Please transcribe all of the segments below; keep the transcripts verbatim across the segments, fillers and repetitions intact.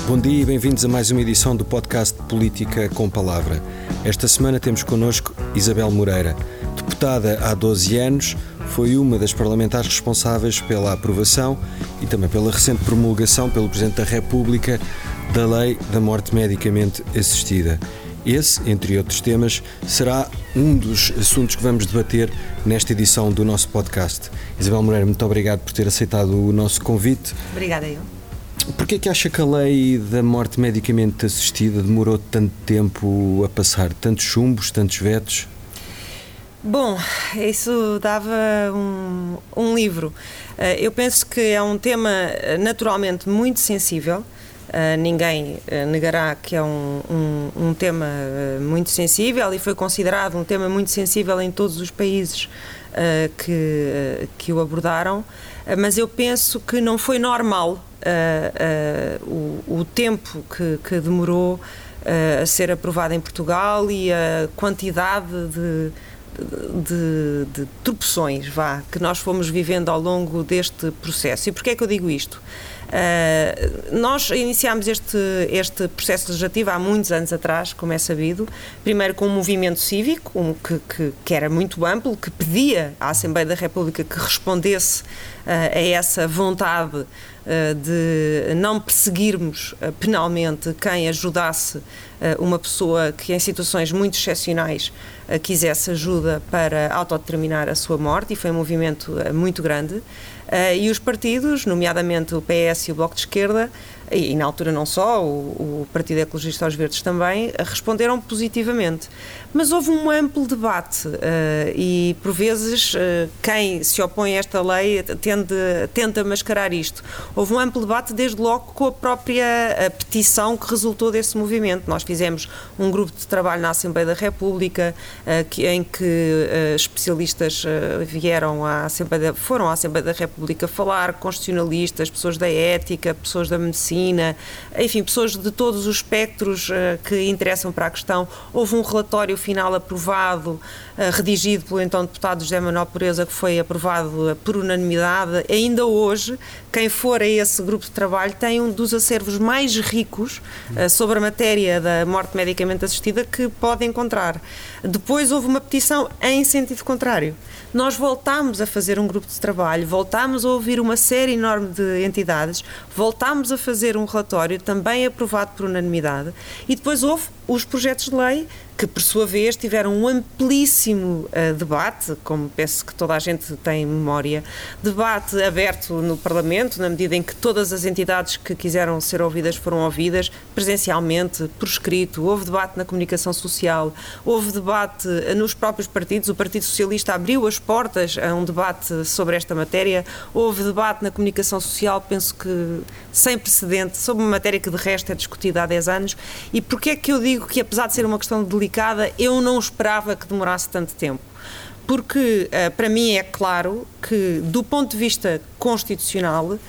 Bom dia e bem-vindos a mais uma edição do podcast Política com Palavra. Esta semana temos connosco Isabel Moreira. Deputada há doze anos, foi uma das parlamentares responsáveis pela aprovação e também pela recente promulgação pelo Presidente da República da Lei da Morte Medicamente Assistida. Esse, entre outros temas, será um dos assuntos que vamos debater nesta edição do nosso podcast. Isabel Moreira, muito obrigado por ter aceitado o nosso convite. Obrigada eu. Porquê é que acha que a lei da morte medicamente assistida demorou tanto tempo a passar? Tantos chumbos, tantos vetos? Bom, isso dava um, um livro. Eu penso que é um tema naturalmente muito sensível. Ninguém negará que é um, um, um tema muito sensível e foi considerado um tema muito sensível em todos os países que, que o abordaram, mas eu penso que não foi normal Uh, uh, o, o tempo que, que demorou uh, a ser aprovado em Portugal e a quantidade de, de, de tropeções vá, que nós fomos vivendo ao longo deste processo. E porquê é que eu digo isto? Uh, nós iniciámos este, este processo legislativo há muitos anos atrás, como é sabido, primeiro com um movimento cívico um, que, que, que era muito amplo, que pedia à Assembleia da República que respondesse uh, a essa vontade uh, de não perseguirmos uh, penalmente quem ajudasse uh, uma pessoa que em situações muito excepcionais uh, quisesse ajuda para autodeterminar a sua morte, e foi um movimento uh, muito grande. Uh, e os partidos, nomeadamente o P S e o Bloco de Esquerda, e, e na altura não só, o, o Partido Ecologista aos Verdes também, uh, responderam positivamente. Mas houve um amplo debate uh, e, por vezes, uh, quem se opõe a esta lei tende, tenta mascarar isto. Houve um amplo debate desde logo com a própria a petição que resultou desse movimento. Nós fizemos um grupo de trabalho na Assembleia da República uh, que, em que uh, especialistas uh, vieram à Assembleia, foram à Assembleia da República falar, constitucionalistas, pessoas da ética, pessoas da medicina, enfim, pessoas de todos os espectros uh, que interessam para a questão. Houve um relatório final aprovado, uh, redigido pelo então deputado José Manuel Pureza, que foi aprovado uh, por unanimidade. Ainda hoje, quem for a esse grupo de trabalho tem um dos acervos mais ricos uh, sobre a matéria da morte medicamente assistida que pode encontrar. Depois houve uma petição em sentido contrário. Nós voltámos a fazer um grupo de trabalho, voltámos a ouvir uma série enorme de entidades, voltámos a fazer um relatório também aprovado por unanimidade, e depois houve os projetos de lei que, por sua vez, tiveram um amplíssimo uh, debate, como penso que toda a gente tem memória, debate aberto no Parlamento, na medida em que todas as entidades que quiseram ser ouvidas foram ouvidas, presencialmente, por escrito. Houve debate na comunicação social, houve debate nos próprios partidos. O Partido Socialista abriu as portas a um debate sobre esta matéria, houve debate na comunicação social, penso que sem precedente, sobre uma matéria que de resto é discutida há dez anos. E porquê é que eu digo que, apesar de ser uma questão delicada, eu não esperava que demorasse tanto tempo? Porque, uh, para mim, é claro que, do ponto de vista constitucional, uh,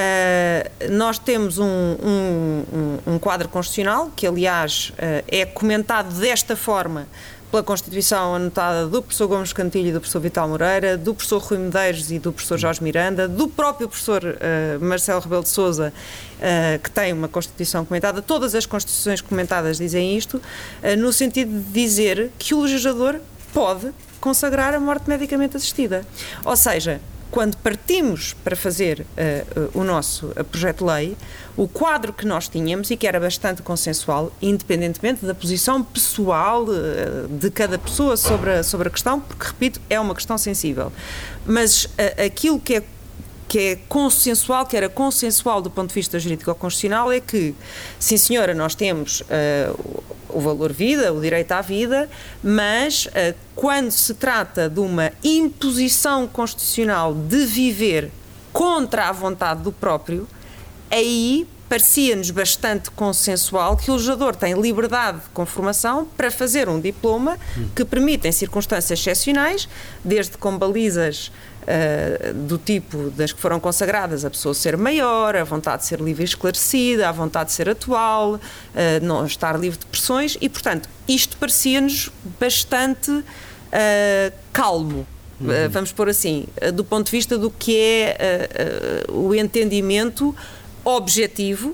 nós temos um, um, um, um quadro constitucional que, aliás, uh, é comentado desta forma pela Constituição anotada do professor Gomes Cantilho e do professor Vital Moreira, do professor Rui Medeiros e do professor Jorge Miranda, do próprio professor uh, Marcelo Rebelo de Sousa, uh, que tem uma Constituição comentada. Todas as Constituições comentadas dizem isto, uh, no sentido de dizer que o legislador pode consagrar a morte medicamente assistida. Ou seja, quando partimos para fazer uh, uh, o nosso uh, projeto de lei, o quadro que nós tínhamos, e que era bastante consensual, independentemente da posição pessoal uh, de cada pessoa sobre a, sobre a questão, porque, repito, é uma questão sensível, mas uh, aquilo que é que é consensual, que era consensual do ponto de vista jurídico-constitucional, é que, sim senhora, nós temos uh, o valor vida, o direito à vida, mas uh, quando se trata de uma imposição constitucional de viver contra a vontade do próprio, aí parecia-nos bastante consensual que o legislador tem liberdade de conformação para fazer um diploma que permita, em circunstâncias excepcionais, desde com balizas Uh, do tipo das que foram consagradas, a pessoa ser maior, a vontade de ser livre e esclarecida, a vontade de ser atual, uh, não estar livre de pressões, e, portanto, isto parecia-nos bastante uh, calmo, uhum. uh, vamos pôr assim, uh, do ponto de vista do que é uh, uh, o entendimento objetivo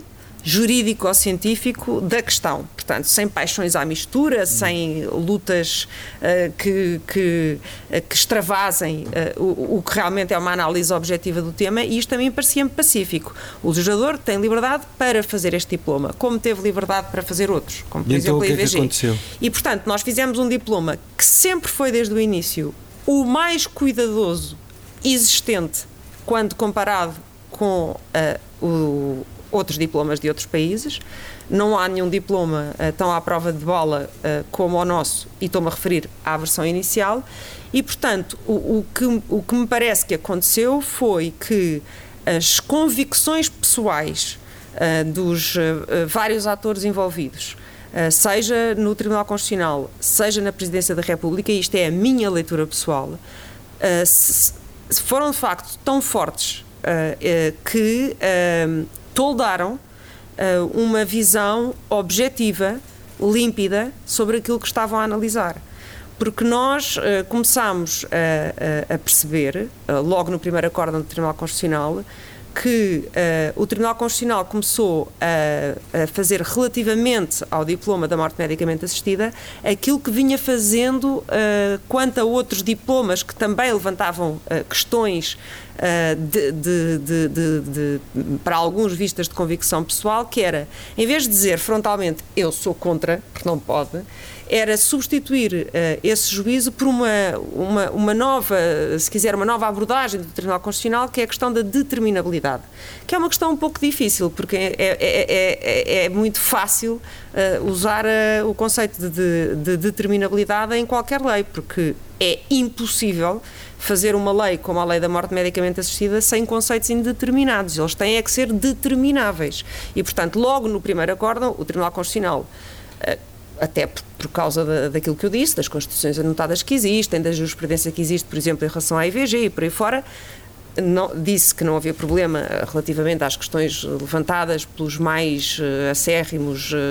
jurídico ou científico da questão. Portanto, sem paixões à mistura, sem lutas uh, que, que, uh, que extravasem uh, o, o que realmente é uma análise objetiva do tema, e isto também parecia-me pacífico. O legislador tem liberdade para fazer este diploma, como teve liberdade para fazer outros, como por e exemplo então, a I V G. O que é que aconteceu? E, portanto, nós fizemos um diploma que sempre foi desde o início o mais cuidadoso existente quando comparado com uh, o outros diplomas de outros países. Não há nenhum diploma uh, tão à prova de bola uh, como o nosso, e estou-me a referir à versão inicial, e, portanto, o, o, que, o que me parece que aconteceu foi que as convicções pessoais uh, dos uh, vários atores envolvidos, uh, seja no Tribunal Constitucional, seja na Presidência da República, e isto é a minha leitura pessoal, uh, se, foram de facto tão fortes uh, uh, que uh, toldaram uh, uma visão objetiva, límpida, sobre aquilo que estavam a analisar. Porque nós uh, começámos a, a, a perceber, uh, logo no primeiro acórdão do Tribunal Constitucional, que uh, o Tribunal Constitucional começou a, a fazer relativamente ao diploma da morte medicamente assistida aquilo que vinha fazendo uh, quanto a outros diplomas que também levantavam uh, questões uh, de, de, de, de, de, para alguns vistas de convicção pessoal, que era, em vez de dizer frontalmente eu sou contra, porque não pode, era substituir uh, esse juízo por uma, uma, uma nova, se quiser, uma nova abordagem do Tribunal Constitucional, que é a questão da determinabilidade, que é uma questão um pouco difícil, porque é, é, é, é muito fácil uh, usar uh, o conceito de, de, de determinabilidade em qualquer lei, porque é impossível fazer uma lei como a lei da morte medicamente assistida sem conceitos indeterminados. Eles têm é que ser determináveis. E, portanto, logo no primeiro acórdão, o Tribunal Constitucional, uh, até por, por causa da, daquilo que eu disse, das constituições anotadas que existem, da jurisprudência que existe, por exemplo, em relação à I V G e por aí fora, não, disse que não havia problema relativamente às questões levantadas pelos mais uh, acérrimos uh,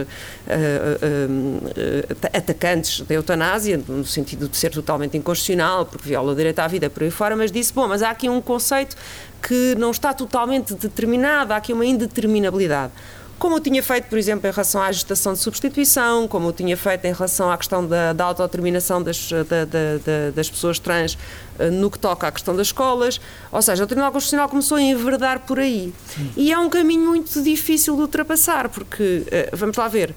uh, uh, atacantes da eutanásia, no sentido de ser totalmente inconstitucional, porque viola o direito à vida, por aí fora, mas disse, bom, mas há aqui um conceito que não está totalmente determinado, há aqui uma indeterminabilidade. Como eu tinha feito, por exemplo, em relação à gestação de substituição, como eu tinha feito em relação à questão da, da autodeterminação das, da, da, da, das pessoas trans no que toca à questão das escolas. Ou seja, o Tribunal Constitucional começou a enverdar por aí. Sim. E é um caminho muito difícil de ultrapassar, porque, vamos lá ver,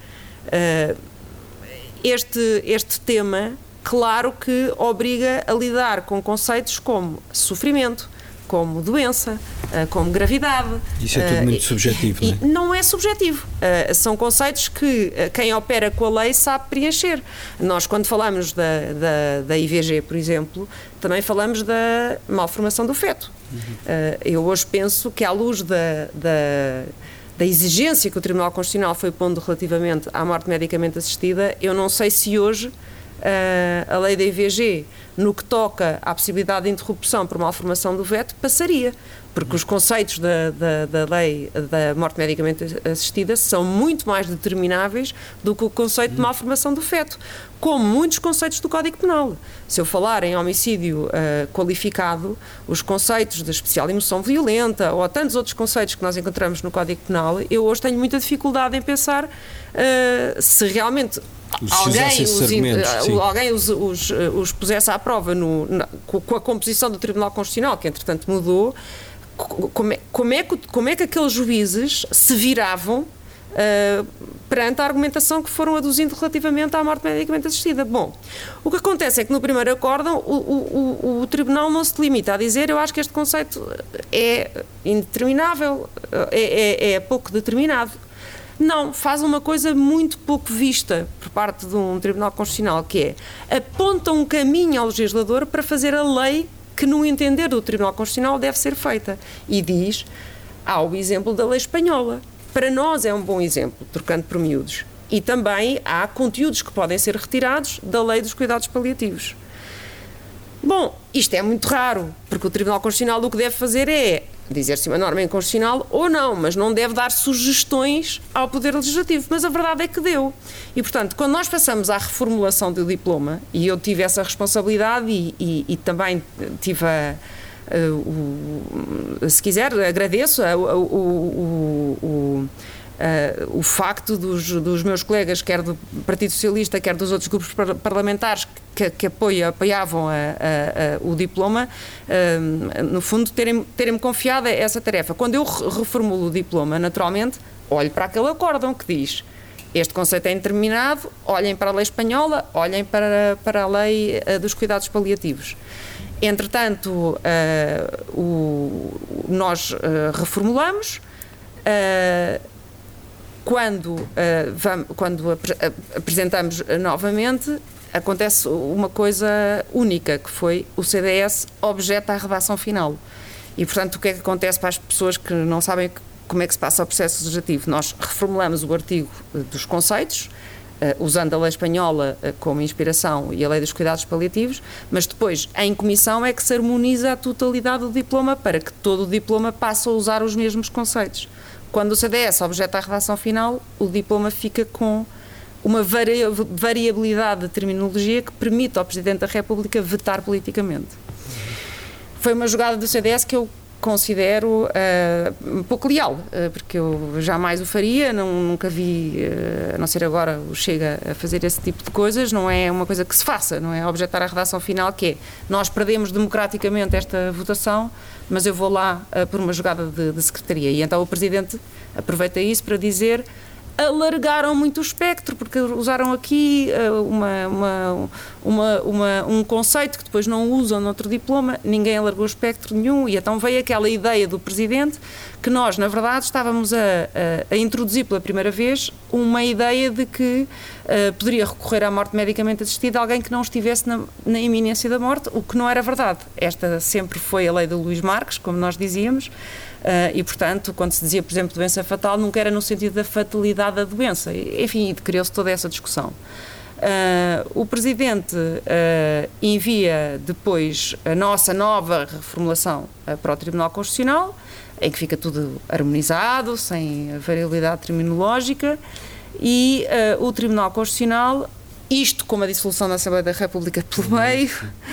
este, este tema, claro que obriga a lidar com conceitos como sofrimento, como doença, como gravidade. Isso é tudo muito uh, subjetivo, e, não é? Não é subjetivo. Uh, são conceitos que uh, quem opera com a lei sabe preencher. Nós, quando falamos da, da, da I V G, por exemplo, também falamos da malformação do feto. Uhum. Uh, eu hoje penso que, à luz da, da, da exigência que o Tribunal Constitucional foi pondo relativamente à morte medicamente assistida, eu não sei se hoje Uh, a lei da I V G, no que toca à possibilidade de interrupção por malformação do feto, passaria, porque os conceitos da, da, da lei da morte medicamente assistida são muito mais determináveis do que o conceito de malformação do feto, como muitos conceitos do Código Penal. Se eu falar em homicídio uh, qualificado, os conceitos de especial emoção violenta ou tantos outros conceitos que nós encontramos no Código Penal, eu hoje tenho muita dificuldade em pensar uh, se realmente alguém, os, alguém os, os, os pusesse à prova no, na, com a composição do Tribunal Constitucional, que entretanto mudou, como é, como é, que, como é que aqueles juízes se viravam uh, perante a argumentação que foram aduzindo relativamente à morte medicamente assistida. Bom, o que acontece é que no primeiro acórdão o, o, o, o Tribunal não se limita a dizer eu acho que este conceito é indeterminável, é, é, é pouco determinado. Não, faz uma coisa muito pouco vista por parte de um Tribunal Constitucional, que é, aponta um caminho ao legislador para fazer a lei que, no entender do Tribunal Constitucional, deve ser feita. E diz, há o exemplo da lei espanhola. Para nós é um bom exemplo, trocando por miúdos. E também há conteúdos que podem ser retirados da lei dos cuidados paliativos. Bom, isto é muito raro, porque o Tribunal Constitucional o que deve fazer é dizer se uma norma é inconstitucional ou não, mas não deve dar sugestões ao Poder Legislativo. Mas a verdade é que deu. E, portanto, quando nós passamos à reformulação do diploma, e eu tive essa responsabilidade e, e, e também tive a, a, o, se quiser, agradeço a, o, o, o, Uh, o facto dos, dos meus colegas, quer do Partido Socialista, quer dos outros grupos par parlamentares que, que apoia, apoiavam a, a, a, o diploma, uh, no fundo, terem, terem-me confiado essa tarefa. Quando eu reformulo o diploma, naturalmente, olho para aquele acórdão que diz: este conceito é indeterminado, olhem para a lei espanhola, olhem para, para a lei uh, dos cuidados paliativos. Entretanto, uh, o, nós uh, reformulamos. Uh, Quando, uh, vamos, quando ap apresentamos novamente, acontece uma coisa única, que foi o C D S objeta a redação final. E, portanto, o que é que acontece para as pessoas que não sabem como é que se passa o processo legislativo? Nós reformulamos o artigo dos conceitos, uh, usando a lei espanhola uh, como inspiração e a lei dos cuidados paliativos, mas depois, em comissão, é que se harmoniza a totalidade do diploma para que todo o diploma passe a usar os mesmos conceitos. Quando o C D S objeta a redação final, o diploma fica com uma vari variabilidade de terminologia que permite ao Presidente da República vetar politicamente. Foi uma jogada do C D S que eu considero uh, um pouco leal, uh, porque eu jamais o faria, não, nunca vi, uh, a não ser agora, o Chega a fazer esse tipo de coisas. Não é uma coisa que se faça, não é objetar a redação final, que é: nós perdemos democraticamente esta votação, mas eu vou lá uh, por uma jogada de, de secretaria. E então o Presidente aproveita isso para dizer: alargaram muito o espectro, porque usaram aqui uh, uma, uma, uma, uma, um conceito que depois não usam noutro diploma. Ninguém alargou o espectro nenhum, e então veio aquela ideia do Presidente que nós, na verdade, estávamos a, a, a introduzir pela primeira vez uma ideia de que uh, poderia recorrer à morte medicamente assistida alguém que não estivesse na, na iminência da morte, o que não era verdade. Esta sempre foi a lei do Luís Marques, como nós dizíamos. Uh, e, portanto, quando se dizia, por exemplo, doença fatal, nunca era no sentido da fatalidade da doença. Enfim, criou-se toda essa discussão. Uh, o Presidente uh, envia depois a nossa nova reformulação uh, para o Tribunal Constitucional, em que fica tudo harmonizado, sem variabilidade terminológica, e uh, o Tribunal Constitucional, isto com a dissolução da Assembleia da República pelo meio,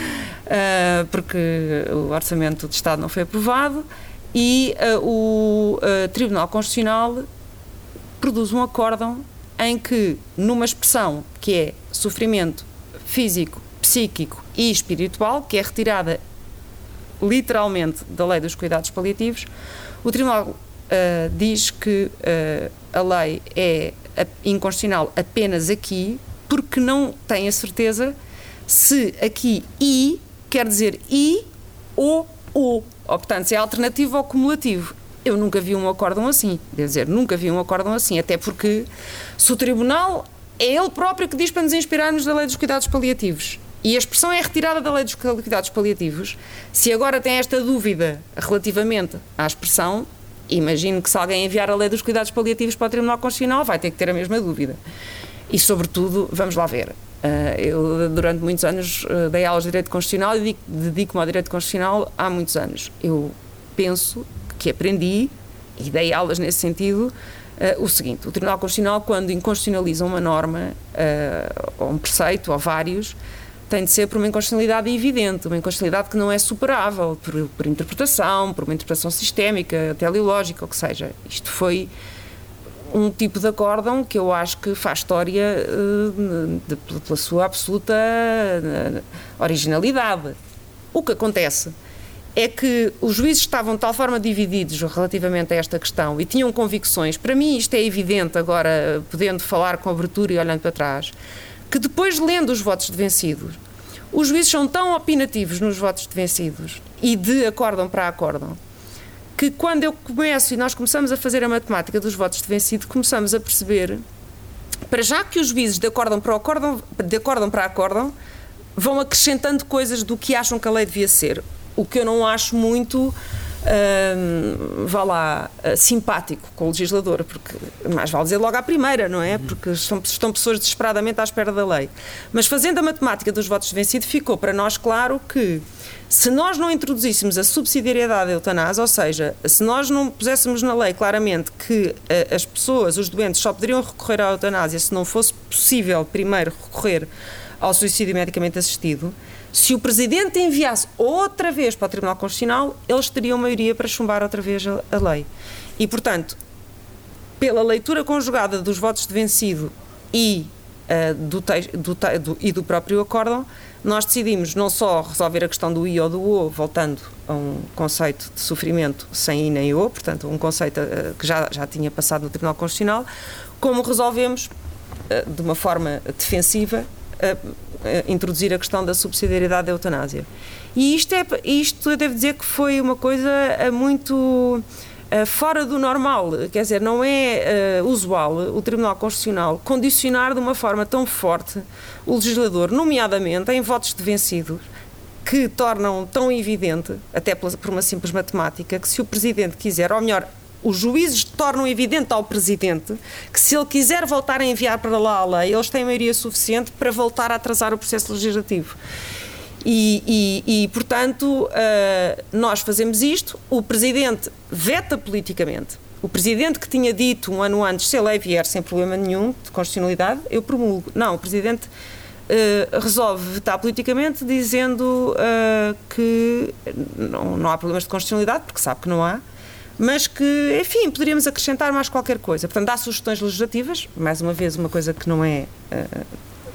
uh, porque o Orçamento de Estado não foi aprovado, e uh, o uh, Tribunal Constitucional produz um acórdão em que, numa expressão que é sofrimento físico, psíquico e espiritual, que é retirada literalmente da lei dos cuidados paliativos, o Tribunal uh, diz que uh, a lei é inconstitucional apenas aqui, porque não tem a certeza se aqui I quer dizer I ou O. Ou, portanto, se é alternativo ou cumulativo. Eu nunca vi um acórdão assim. Devo dizer, nunca vi um acórdão assim. Até porque, se o Tribunal é ele próprio que diz para nos inspirarmos da lei dos cuidados paliativos, e a expressão é retirada da lei dos cuidados paliativos, se agora tem esta dúvida relativamente à expressão, imagino que se alguém enviar a lei dos cuidados paliativos para o Tribunal Constitucional vai ter que ter a mesma dúvida. E, sobretudo, vamos lá ver. Uh, eu, durante muitos anos, uh, dei aulas de Direito Constitucional e dedico-me ao Direito Constitucional há muitos anos. Eu penso que aprendi, e dei aulas nesse sentido, uh, o seguinte: o Tribunal Constitucional, quando inconstitucionaliza uma norma, uh, ou um preceito, ou vários, tem de ser por uma inconstitucionalidade evidente, uma inconstitucionalidade que não é superável por, por interpretação, por uma interpretação sistémica, teleológica, ou que seja. Isto foi um tipo de acórdão que eu acho que faz história uh, de, de, pela sua absoluta uh, originalidade. O que acontece é que os juízes estavam de tal forma divididos relativamente a esta questão e tinham convicções, para mim isto é evidente agora, podendo falar com abertura e olhando para trás, que depois, lendo os votos de vencidos, os juízes são tão opinativos nos votos de vencidos e de acórdão para acórdão, que quando eu começo e nós começamos a fazer a matemática dos votos de vencido, começamos a perceber, para já, que os juízes de acórdão para acórdão, de acórdão para acórdão vão acrescentando coisas do que acham que a lei devia ser, o que eu não acho muito, hum, vá lá, simpático com o legislador, porque mais vale dizer logo à primeira, não é? Porque estão, estão pessoas desesperadamente à espera da lei. Mas fazendo a matemática dos votos de vencido, ficou para nós claro que, se nós não introduzíssemos a subsidiariedade da eutanásia, ou seja, se nós não puséssemos na lei claramente que uh, as pessoas, os doentes, só poderiam recorrer à eutanásia se não fosse possível primeiro recorrer ao suicídio medicamente assistido, se o Presidente enviasse outra vez para o Tribunal Constitucional, eles teriam maioria para chumbar outra vez a, a lei. E, portanto, pela leitura conjugada dos votos de vencido e, uh, do, te- do, te- do, e do próprio acórdão, nós decidimos não só resolver a questão do I ou do O, voltando a um conceito de sofrimento sem I nem O, portanto um conceito uh, que já, já tinha passado no Tribunal Constitucional, como resolvemos uh, de uma forma defensiva uh, uh, introduzir a questão da subsidiariedade da eutanásia. E isto, é, isto eu devo dizer que foi uma coisa uh, muito uh, fora do normal, quer dizer, não é uh, usual o Tribunal Constitucional condicionar de uma forma tão forte o legislador, nomeadamente em votos de vencidos, que tornam tão evidente, até por uma simples matemática, que se o Presidente quiser, ou melhor, os juízes tornam evidente ao Presidente que se ele quiser voltar a enviar para lá a lei, eles têm maioria suficiente para voltar a atrasar o processo legislativo. E, e, e portanto, uh, nós fazemos isto, o Presidente veta politicamente. O Presidente que tinha dito um ano antes, se a lei vier sem problema nenhum de constitucionalidade, eu promulgo. Não, o Presidente uh, resolve vetar politicamente dizendo uh, que não, não há problemas de constitucionalidade, porque sabe que não há, mas que, enfim, poderíamos acrescentar mais qualquer coisa. Portanto, dá sugestões legislativas, mais uma vez uma coisa que não é uh,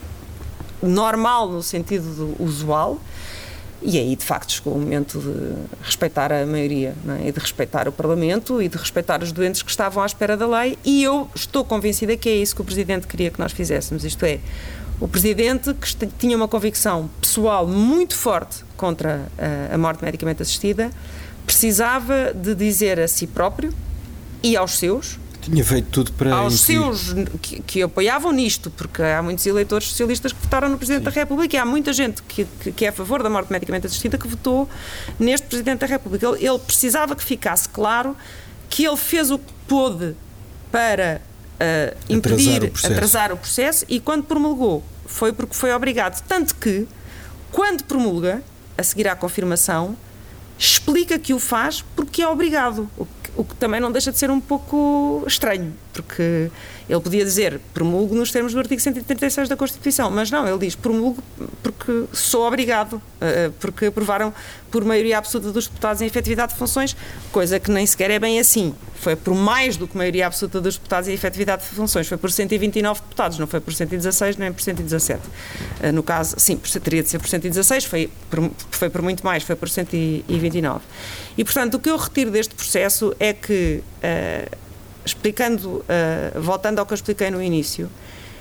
normal no sentido do usual. E aí, de facto, chegou o momento de respeitar a maioria, não é? E de respeitar o Parlamento e de respeitar os doentes que estavam à espera da lei, e eu estou convencida que é isso que o Presidente queria que nós fizéssemos, isto é, o Presidente que tinha uma convicção pessoal muito forte contra a, a morte medicamente assistida, precisava de dizer a si próprio e aos seus, tinha feito tudo para aos impedir. seus que, que apoiavam nisto, porque há muitos eleitores socialistas que votaram no Presidente Sim. da República, e há muita gente que, que, que é a favor da morte medicamente assistida que votou neste Presidente da República. Ele, ele precisava que ficasse claro que ele fez o que pôde para uh, impedir, atrasar o, processo. atrasar o processo, e quando promulgou foi porque foi obrigado, tanto que quando promulga, a seguir à confirmação, explica que o faz porque é obrigado, o que, o que também não deixa de ser um pouco estranho, porque ele podia dizer promulgo nos termos do artigo cento e trinta e seis da Constituição, mas não, ele diz promulgo porque sou obrigado, porque aprovaram por maioria absoluta dos deputados em efetividade de funções, coisa que nem sequer é bem assim. Foi por mais do que maioria absoluta dos deputados em efetividade de funções, foi por cento e vinte e nove deputados, não foi por cento e dezasseis nem por cento e dezassete. No caso, sim, teria de ser por cento e dezasseis, foi por, foi por muito mais, foi por cento e vinte e nove. E, portanto, o que eu retiro deste processo é que, uh, explicando, uh, voltando ao que eu expliquei no início,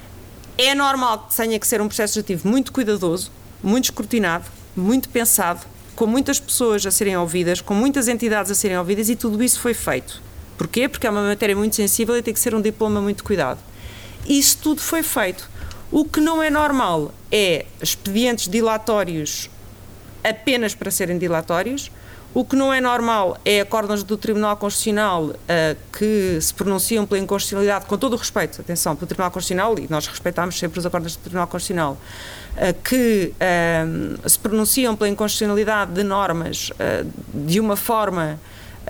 é normal que tenha que ser um processo legislativo muito cuidadoso, muito escrutinado, muito pensado, com muitas pessoas a serem ouvidas, com muitas entidades a serem ouvidas, e tudo isso foi feito. Porquê? Porque é uma matéria muito sensível e tem que ser um diploma muito cuidado. Isso tudo foi feito. O que não é normal é expedientes dilatórios apenas para serem dilatórios. O que não é normal é acórdãos do Tribunal Constitucional uh, que se pronunciam pela inconstitucionalidade, com todo o respeito, atenção, pelo Tribunal Constitucional, e nós respeitamos sempre os acórdãos do Tribunal Constitucional, uh, que uh, se pronunciam pela inconstitucionalidade de normas uh, de uma forma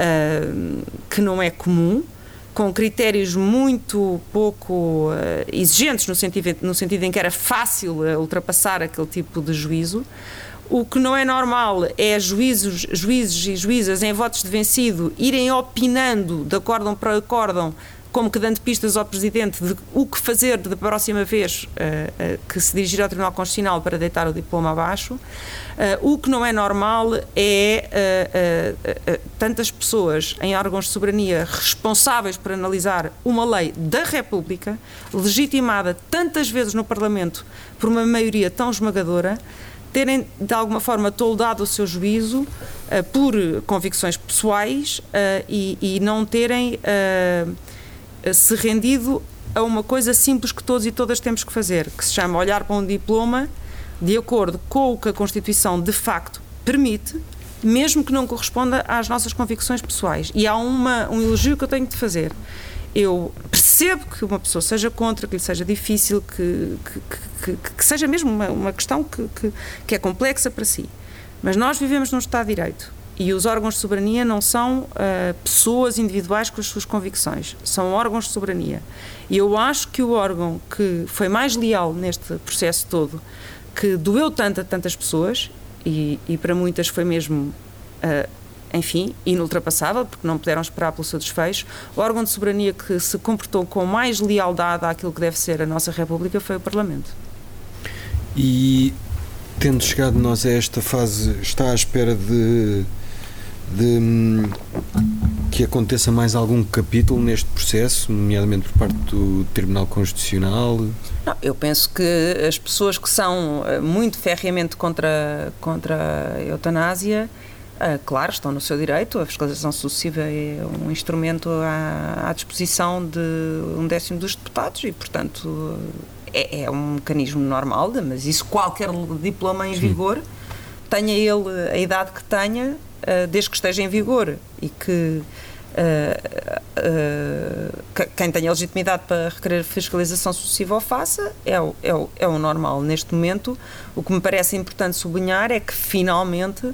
uh, que não é comum, com critérios muito pouco uh, exigentes, no sentido, no sentido em que era fácil uh, ultrapassar aquele tipo de juízo. O que não é normal é juízes, juízes e juízas em votos de vencido irem opinando de acórdão para acórdão, como que dando pistas ao Presidente de o que fazer da próxima vez uh, uh, que se dirigir ao Tribunal Constitucional para deitar o diploma abaixo. Uh, o que não é normal é uh, uh, uh, tantas pessoas em órgãos de soberania responsáveis por analisar uma lei da República, legitimada tantas vezes no Parlamento por uma maioria tão esmagadora, terem de alguma forma toldado o seu juízo uh, por convicções pessoais uh, e, e não terem uh, se rendido a uma coisa simples que todos e todas temos que fazer, que se chama olhar para um diploma de acordo com o que a Constituição de facto permite, mesmo que não corresponda às nossas convicções pessoais. E há uma, um elogio que eu tenho de fazer. Eu percebo que uma pessoa seja contra, que lhe seja difícil, que, que, que, que seja mesmo uma, uma questão que, que, que é complexa para si. Mas nós vivemos num Estado de Direito e os órgãos de soberania não são uh, pessoas individuais com as suas convicções, são órgãos de soberania. E eu acho que o órgão que foi mais leal neste processo todo, que doeu tanto a tantas pessoas, e, e para muitas foi mesmo uh, enfim, inultrapassável, porque não puderam esperar pelo seu desfecho. O órgão de soberania que se comportou com mais lealdade àquilo que deve ser a nossa República foi o Parlamento. E, tendo chegado nós a esta fase, está à espera de, de que aconteça mais algum capítulo neste processo, nomeadamente por parte do Tribunal Constitucional? Não, eu penso que as pessoas que são muito ferreamente contra, contra a eutanásia, Uh, claro, estão no seu direito. A fiscalização sucessiva é um instrumento à, à disposição de um décimo dos deputados e, portanto, é, é um mecanismo normal, mas isso qualquer diploma em Sim. vigor, tenha ele a idade que tenha, uh, desde que esteja em vigor e que uh, uh, quem tenha legitimidade para requerer fiscalização sucessiva o faça, é o, é, o, é o normal. Neste momento, o que me parece importante sublinhar é que, finalmente,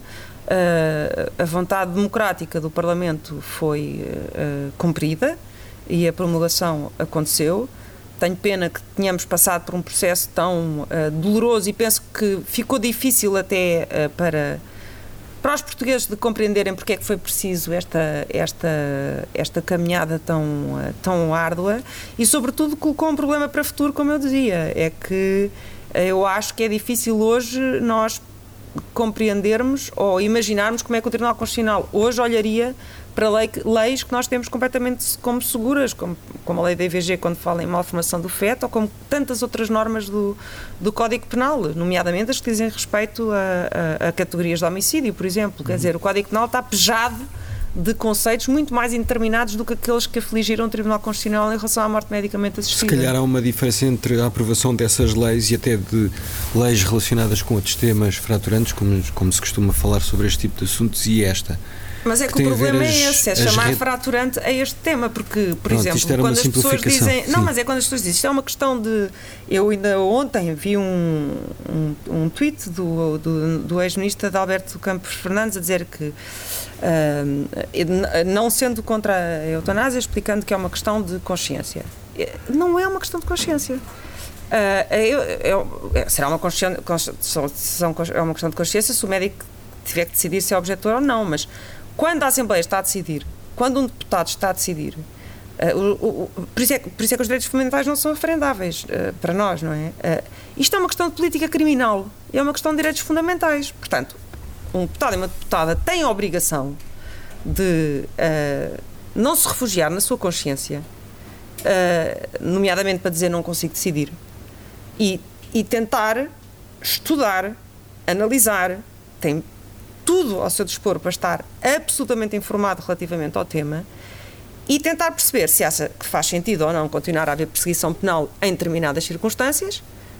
Uh, a vontade democrática do Parlamento foi uh, cumprida e a promulgação aconteceu. Tenho pena que tenhamos passado por um processo tão uh, doloroso e penso que ficou difícil até uh, para, para os portugueses de compreenderem porque é que foi preciso esta, esta, esta caminhada tão, uh, tão árdua e, sobretudo, colocou um problema para o futuro, como eu dizia. É que uh, eu acho que é difícil hoje nós compreendermos ou imaginarmos como é que o Tribunal Constitucional hoje olharia para lei, leis que nós temos completamente como seguras, como, como a lei da I V G quando fala em malformação do feto, ou como tantas outras normas do, do Código Penal, nomeadamente as que dizem respeito a, a, a categorias de homicídio, por exemplo. Uhum. Quer dizer, o Código Penal está pejado de conceitos muito mais indeterminados do que aqueles que afligiram o Tribunal Constitucional em relação à morte medicamente assistida. Se calhar há uma diferença entre a aprovação dessas leis e até de leis relacionadas com outros temas fraturantes, como, como se costuma falar sobre este tipo de assuntos, e esta. Mas é que, que o problema é esse, é chamar red... fraturante a este tema, porque, por Pronto, exemplo, quando as pessoas dizem... Sim. Não, mas é quando as pessoas dizem, isto é uma questão de... Eu ainda ontem vi um, um, um tweet do, do, do ex-ministro Adalberto Campos Fernandes a dizer que, uh, não sendo contra a eutanásia, explicando que é uma questão de consciência. Não é uma questão de consciência. Uh, eu, eu, será uma, consciência, é uma questão de consciência se o médico tiver que decidir se é objetor ou não, mas quando a Assembleia está a decidir, quando um deputado está a decidir, uh, o, o, por, isso é, por isso é que os direitos fundamentais não são referendáveis uh, para nós, não é? Uh, isto é uma questão de política criminal, é uma questão de direitos fundamentais. Portanto, um deputado e uma deputada têm a obrigação de uh, não se refugiar na sua consciência, uh, nomeadamente para dizer não consigo decidir, e, e tentar estudar, analisar, tem tudo ao seu dispor para estar absolutamente informado relativamente ao tema e tentar perceber se acha que faz sentido ou não continuar a haver perseguição penal em determinadas circunstâncias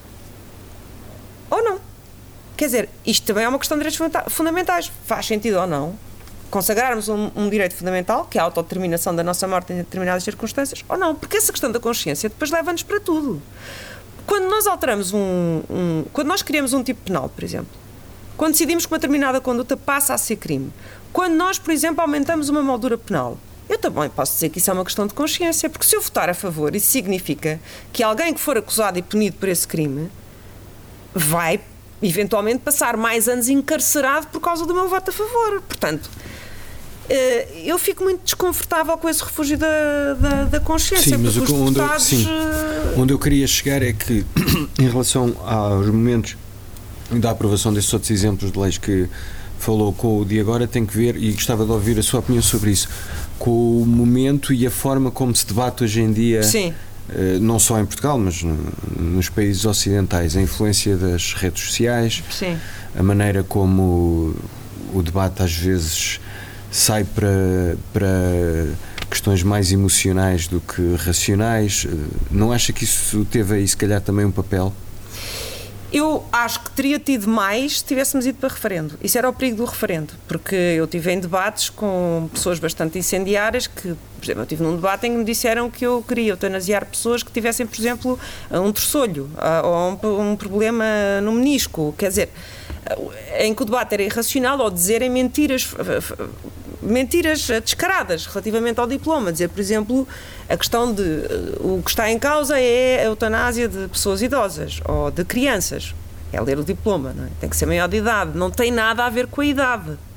ou não. Quer dizer, isto também é uma questão de direitos fundamentais. Faz sentido ou não consagrarmos um, um direito fundamental, que é a autodeterminação da nossa morte em determinadas circunstâncias, ou não, porque essa questão da consciência depois leva-nos para tudo. Quando nós alteramos um, um... Quando nós criamos um tipo penal, por exemplo, quando decidimos que uma determinada conduta passa a ser crime, quando nós, por exemplo, aumentamos uma moldura penal, eu também posso dizer que isso é uma questão de consciência, porque se eu votar a favor, isso significa que alguém que for acusado e punido por esse crime vai, eventualmente, passar mais anos encarcerado por causa do meu voto a favor. Portanto, eu fico muito desconfortável com esse refúgio da, da, da consciência. Sim, mas porque o, os onde, deputados... eu, sim, onde eu queria chegar é que, em relação aos momentos da aprovação desses outros exemplos de leis que falou com o de agora, tem que ver, e gostava de ouvir a sua opinião sobre isso, com o momento e a forma como se debate hoje em dia, Sim. não só em Portugal, mas nos países ocidentais, a influência das redes sociais, Sim. a maneira como o debate às vezes sai para, para questões mais emocionais do que racionais. Não acha que isso teve aí, se calhar, também um papel? Eu acho que teria tido mais se tivéssemos ido para referendo. Isso era o perigo do referendo, porque eu tive em debates com pessoas bastante incendiárias que, por exemplo, eu tive num debate em que me disseram que eu queria eutanasiar pessoas que tivessem, por exemplo, um terçolho ou um, um problema no menisco. Quer dizer, em que o debate era irracional, ou dizerem mentiras, mentiras descaradas relativamente ao diploma. Dizer, por exemplo, a questão de o que está em causa é a eutanásia de pessoas idosas ou de crianças. É ler o diploma, não é? Tem que ser maior de idade. Não tem nada a ver com a idade.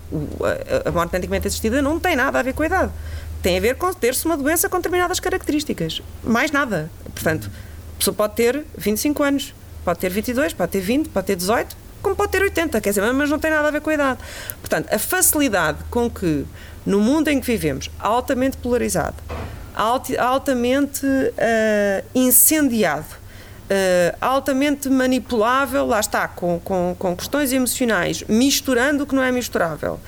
a morte medicamente assistida não tem nada a ver com a idade. Tem a ver com ter-se uma doença com determinadas características. Mais nada. Portanto, a pessoa pode ter vinte e cinco anos, pode ter vinte e dois, pode ter vinte, pode ter dezoito, como pode ter oitenta, quer dizer, mas não tem nada a ver com a idade. Portanto, a facilidade com que, no mundo em que vivemos, altamente polarizado, alt, altamente uh, incendiado, uh, altamente manipulável, lá está, com, com, com questões emocionais, misturando o que não é misturável,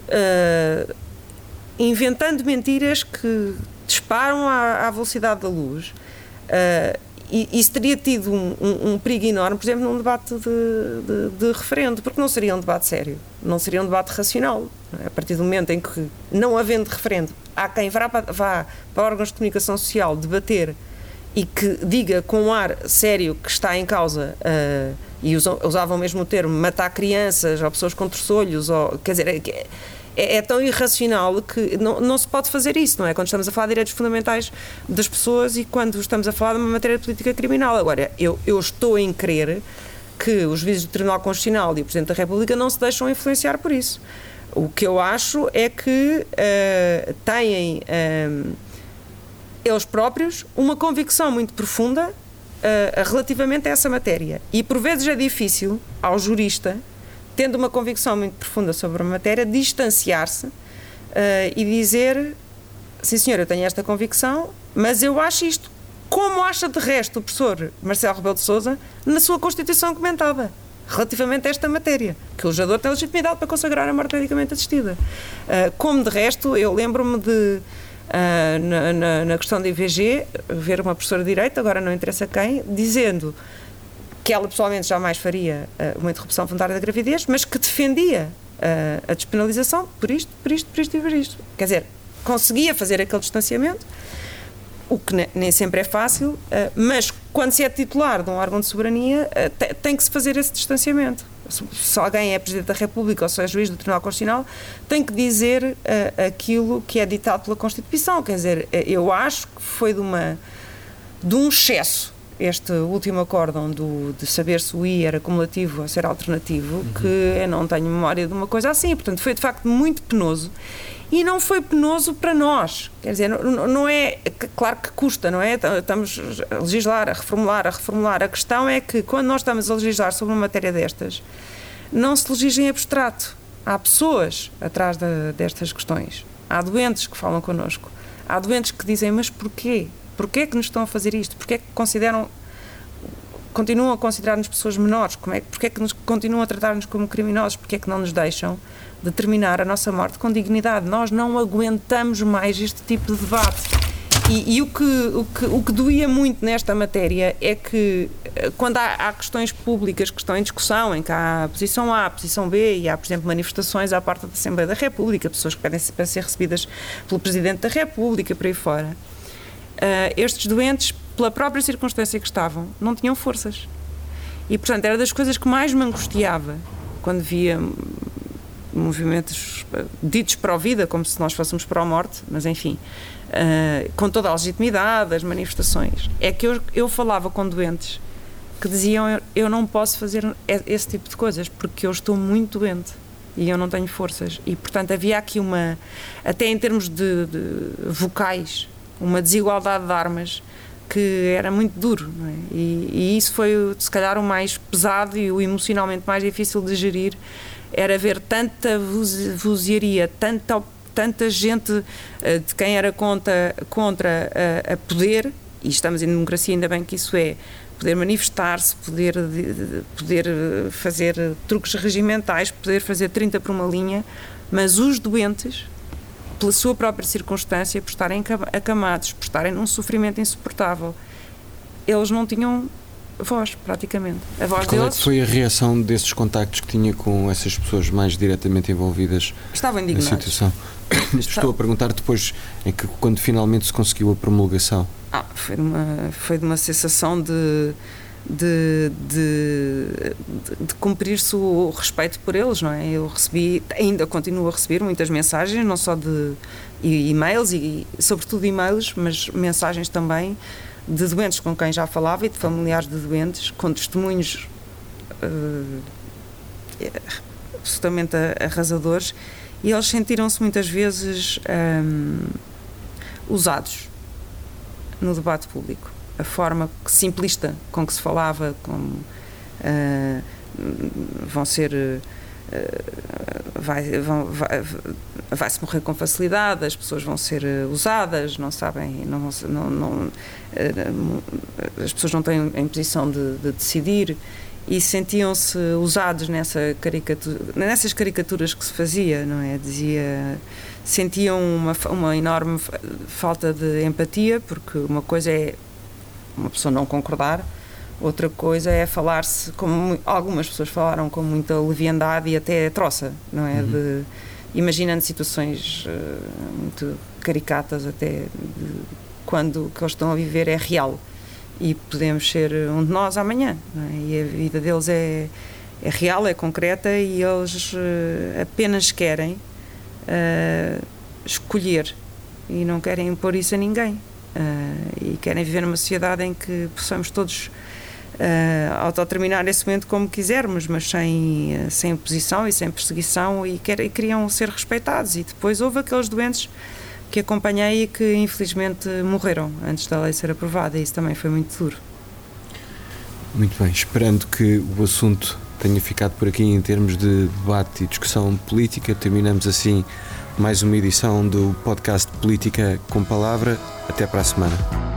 uh, inventando mentiras que disparam à, à velocidade da luz, uh, e isso teria tido um, um, um perigo enorme, por exemplo, num debate de, de, de referendo, porque não seria um debate sério, não seria um debate racional. A partir do momento em que, não havendo referendo, há quem vá para, vá para órgãos de comunicação social debater e que diga com um ar sério que está em causa, uh, e usam, usavam mesmo o termo matar crianças ou pessoas com terçolhos, ou, quer dizer, é, é, é tão irracional que não, não se pode fazer isso, não é? Quando estamos a falar de direitos fundamentais das pessoas e quando estamos a falar de uma matéria de política criminal. Agora, eu, eu estou em crer que os juízes do Tribunal Constitucional e o Presidente da República não se deixam influenciar por isso. O que eu acho é que uh, têm uh, eles próprios uma convicção muito profunda uh, relativamente a essa matéria. E por vezes é difícil ao jurista, tendo uma convicção muito profunda sobre a matéria, distanciar-se uh, e dizer: sim senhor, eu tenho esta convicção, mas eu acho isto. Como acha de resto o professor Marcelo Rebelo de Sousa na sua Constituição comentada relativamente a esta matéria, que o legislador tem legitimidade para consagrar a morte medicamente assistida. Uh, como de resto, eu lembro-me de, uh, na, na, na questão da I V G, ver uma professora de Direito, agora não interessa quem, dizendo que ela pessoalmente jamais faria uh, uma interrupção voluntária da gravidez, mas que defendia uh, a despenalização por isto, por isto, por isto e por isto. Quer dizer, conseguia fazer aquele distanciamento, o que nem sempre é fácil, uh, mas quando se é titular de um órgão de soberania, uh, te, tem que se fazer esse distanciamento. Se, se alguém é Presidente da República ou se é juiz do Tribunal Constitucional, tem que dizer uh, aquilo que é ditado pela Constituição. Quer dizer, eu acho que foi de, uma, de um excesso este último acórdão do, de saber se o I era cumulativo ou se era alternativo, uhum. que eu não tenho memória de uma coisa assim. Portanto, foi de facto muito penoso. E não foi penoso para nós, quer dizer, não, não é, claro que custa, não é? Estamos a legislar, a reformular, a reformular. A questão é que quando nós estamos a legislar sobre uma matéria destas, não se legisla em abstrato. Há pessoas atrás de, destas questões. Há doentes que falam connosco. Há doentes que dizem, mas porquê? Porquê que nos estão a fazer isto? Porquê que consideram, continuam a considerar-nos pessoas menores? Como é, porquê que nos, continuam a tratar-nos como criminosos? Porquê que não nos deixam determinar a nossa morte com dignidade? Nós não aguentamos mais este tipo de debate. E, e o, que, o, que, o que doía muito nesta matéria é que quando há, há questões públicas que estão em discussão, em que há a posição A, a posição B, e há, por exemplo, manifestações à parte da Assembleia da República, pessoas que pedem para ser recebidas pelo Presidente da República, por aí fora, uh, estes doentes, pela própria circunstância que estavam, não tinham forças. E, portanto, era das coisas que mais me angustiava quando via movimentos ditos pró-vida, como se nós fôssemos pró-morte, mas enfim, uh, com toda a legitimidade, as manifestações, é que eu, eu falava com doentes que diziam, eu, eu não posso fazer esse tipo de coisas porque eu estou muito doente e eu não tenho forças. E, portanto, havia aqui uma, até em termos de, de vocais, uma desigualdade de armas que era muito duro, não é? E, e isso foi, se calhar, o mais pesado e o emocionalmente mais difícil de gerir. Era ver tanta vozearia, tanta, tanta gente uh, de quem era contra, contra uh, a poder, e estamos em democracia, ainda bem que isso é, poder manifestar-se, poder, de, de, poder fazer truques regimentais, poder fazer trinta por uma linha, mas os doentes, pela sua própria circunstância, por estarem acamados, por estarem num sofrimento insuportável, eles não tinham voz, praticamente. A voz Qual deles... é que foi a reação desses contactos que tinha com essas pessoas mais diretamente envolvidas Estavam indignados. na situação? Isto estou a perguntar depois, em que, quando finalmente se conseguiu a promulgação. Ah, foi de uma, foi de uma sensação de, de, de, de cumprir-se o respeito por eles, não é? Eu recebi, ainda continuo a receber muitas mensagens, não só de e-mails, e sobretudo e-mails, mas mensagens também de doentes com quem já falava e de familiares de doentes, com testemunhos uh, absolutamente arrasadores, e eles sentiram-se muitas vezes hum, usados no debate público. A forma simplista com que se falava, como uh, vão ser uh, vai, vão, vai, vai-se morrer com facilidade, as pessoas vão ser usadas, não sabem, não, vão, não, não, uh, as pessoas não têm em posição de, de decidir, e sentiam-se usados nessa caricatura, nessas caricaturas que se fazia, não é? Dizia, sentiam uma, uma enorme falta de empatia, porque uma coisa é uma pessoa não concordar, outra coisa é falar-se, como algumas pessoas falaram, com muita leviandade e até troça, não é? Uhum. De, imaginando situações uh, muito caricatas, até de, quando o que eles estão a viver é real. E podemos ser um de nós amanhã, não é? E a vida deles é, é real, é concreta, e eles uh, apenas querem uh, escolher e não querem impor isso a ninguém, uh, e querem viver numa sociedade em que possamos todos uh, autodeterminar esse momento como quisermos, mas sem, uh, sem oposição e sem perseguição, e, quer, e queriam ser respeitados. E depois houve aqueles doentes que acompanhei e que infelizmente morreram antes da lei ser aprovada, e isso também foi muito duro. Muito bem, esperando que o assunto tenha ficado por aqui em termos de debate e discussão política, terminamos assim mais uma edição do podcast Política com Palavra. Até para a semana.